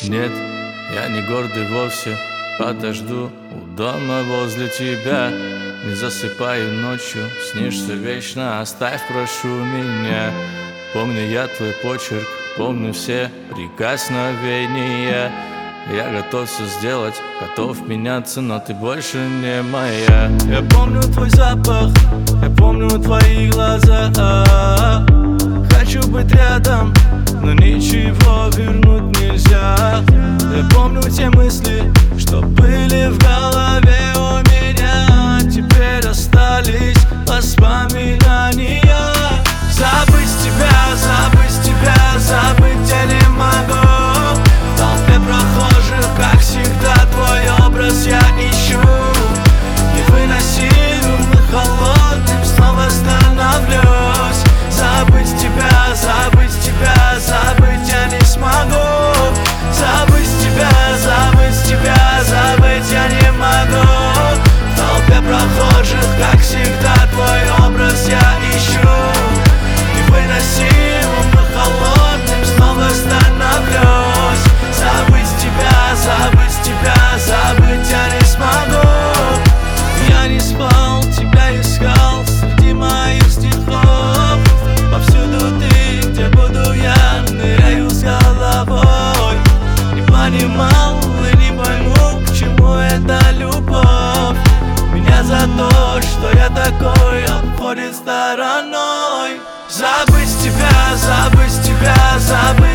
Нет, я не гордый вовсе, подожду у дома возле тебя. Не засыпаю ночью, снишься вечно, оставь, прошу меня. Помню я твой почерк, помню все прикосновения. Я готов все сделать, готов меняться, но ты больше не моя. Я помню твой запах, я помню твои глаза. Хочу быть рядом, но ничего вернуть нельзя. Я помню те мысли, что были в голове у меня. Теперь остались воспоминания. Забыть тебя, забыть тебя, забыть я не могу. В толпе прохожих, как всегда, твой образ я ищу. Невыносимым и холодным снова становлюсь. Забыть тебя, забыть тебя, забыть я не смогу. Забыть тебя, забыть тебя, забыть я не могу. В толпе прохожих, как всегда, твой образ я ищу. Невыносимым и холодным снова становлюсь. Забыть тебя, забыть тебя, забыть я не смогу. Я не спал, тебя искал среди моих стихов. Повсюду ты, где буду я, ныряю с головой. Не понимал и не пойму, к чему эта любовь. Меня за то, что я такой, обходит стороной. Забыть тебя, забыть тебя, забыть